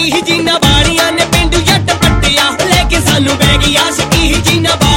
ਆਸ਼ਕੀ ਹੀ ਜੀਨਾ ਵਾਲੀਆਂ ਨੇ ਪਿੰਡੂ ਜੱਟ ਪੱਟਿਆ ਲੈ ਕੇ ਸਾਨੂੰ ਬਹਿ ਗਈ ਆਸ਼ਕੀ ਹੀ ਜੀਨਾ